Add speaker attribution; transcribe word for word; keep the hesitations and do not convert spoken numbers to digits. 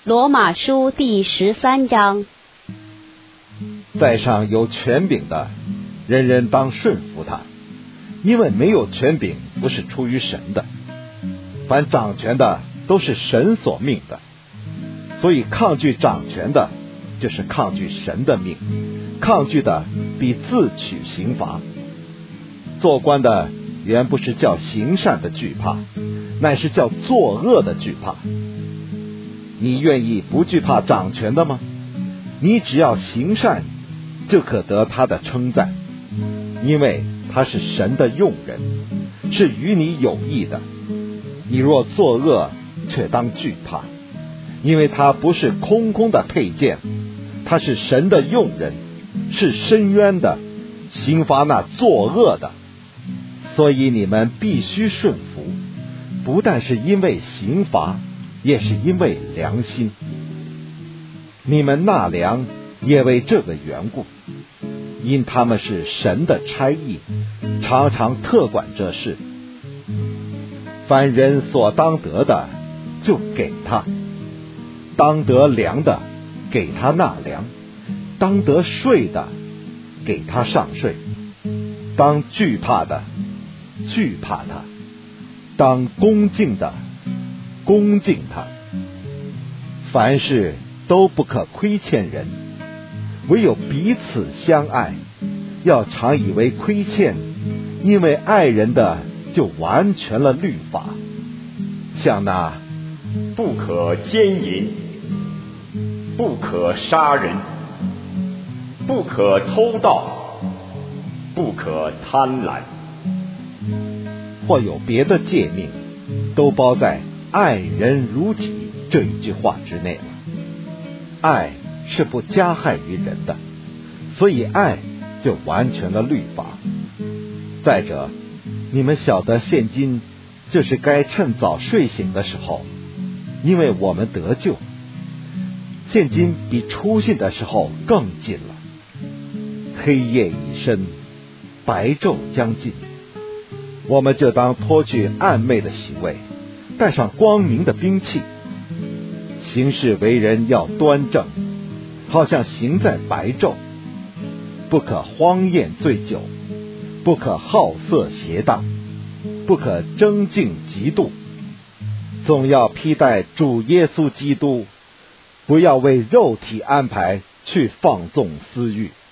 Speaker 1: 罗马书第十三章。
Speaker 2: 在上有权柄的，人人当顺服他，因为没有权柄不是出于神的，凡掌权的都是神所命的，所以抗拒掌权的，就是抗拒神的命，抗拒的必自取刑罚。做官的原不是叫行善的惧怕，乃是叫作恶的惧怕。你愿意不惧怕掌权的吗？你只要行善，就可得他的称赞，因为他是神的用人，是与你有益的。你若作恶，却当惧怕，因为他不是空空的佩剑，他是神的用人，是伸冤的，刑罚那作恶的。所以你们必须顺服，不但是因为刑罚，也是因为良心。你们纳粮也为这个缘故，因他们是神的差役，常常特管这事。凡人所当得的，就给他；当得粮的，给他纳粮；当得税的，给他上税；当惧怕的，惧怕他；当恭敬的，恭敬他。凡事都不可亏欠人，唯有彼此相爱，要常以为亏欠，因为爱人的就完全了律法。像那
Speaker 3: 不可奸淫，不可杀人，不可偷盗，不可贪婪，
Speaker 2: 或有别的诫命，都包在爱人如己这一句话之内了。爱是不加害于人的，所以爱就完全了律法。再者，你们晓得现今就是该趁早睡醒的时候，因为我们得救。现今比初信的时候更近了，黑夜已深，白昼将近，我们就当脱去暗昧的行为，带上光明的兵器，行事为人要端正，好像行在白昼，不可荒宴醉酒，不可好色邪荡，不可争竞嫉妒，总要披戴主耶稣基督，不要为肉体安排去放纵私欲。